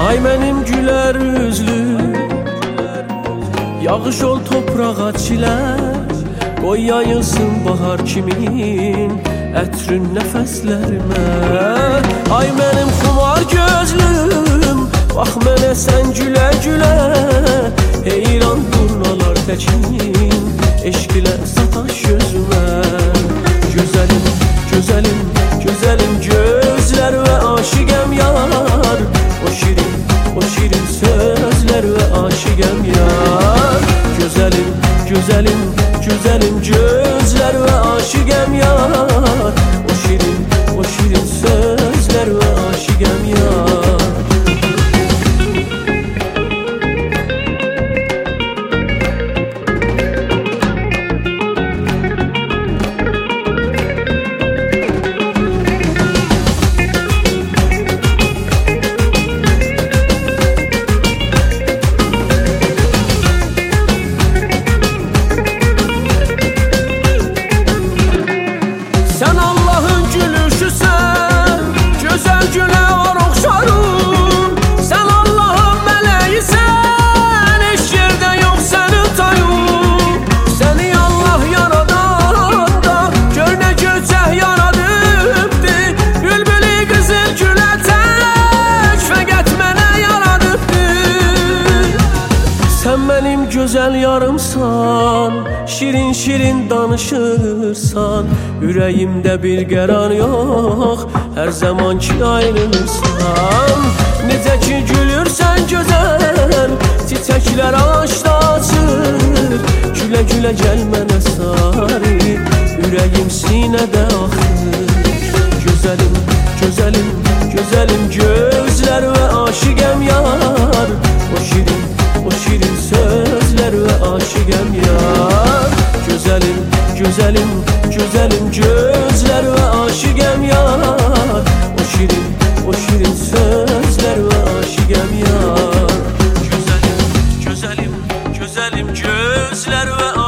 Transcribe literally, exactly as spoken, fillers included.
Ay mənim gülər üzlü, yağış ol toprağa çilər, qoy yayılsın bahar kimin ətrin nəfəslərimə. Ay mənim xumar gözlüm, bax mənə sən gülə gülə, heyran durnalar təkin, eşq ilə sataş gözümə. Gözəlim, gözəlim, gözəlim gözlər və aşiqəm yar, o şirin, o şirin sözlər və aşiqəm yar. Gözəlim, gözəlim, gözəlim gözlər və aşiqəm yar, o şirin, o şirin sözlər və aşiqəm yar. Sen Allah'ın gülüşüsen, güzel güle var oxşarım. Sen Allah'ın meleğisen, eş yerde yok senin tayın. Seni Allah yaradan da, gör ne göçək yaradıbdı. Bülbülü qızıl gülə tək, fəqət mənə yaradıbdı. Sen benim güzel yarımsan, şirin şirin danışırsan, ürəyimdə bir qərar yox, hər zaman ki ayrılırsan. Necə ki gülürsən gözəl, çiçəklər ağaçda açır, gülə gülə gəl mənə sarı, ürəyim sinədə axır. Gözəlim, gözəlim, gözəlim gözlər və aşiqəm yar, o şirin, o şirin sözlər və aşiqəm yar. Gözəlim, gözəlim, gözəlim gözlər və aşiqəm yar, o şirin, o şirin sözlər və aşiqəm yar. Gözəlim, gözəlim, gözəlim gözlər və